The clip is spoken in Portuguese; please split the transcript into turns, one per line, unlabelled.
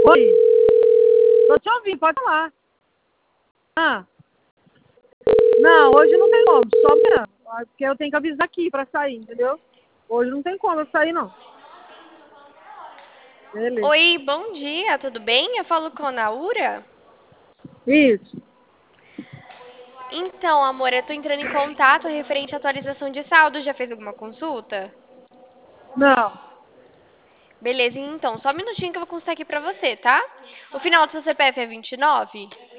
Oi, tô te ouvindo, pode falar. Ah, não, hoje não tem como, só amanhã. Porque eu tenho que avisar aqui pra sair, entendeu? Hoje não tem como eu sair, não. Beleza.
Oi, bom dia, tudo bem? Eu falo com a Naura.
Isso.
Então, amor, eu tô entrando em contato referente à atualização de saldo. Já fez alguma consulta?
Não.
Beleza, então, só um minutinho que eu vou consultar aqui pra você, tá? O final do seu CPF é 29?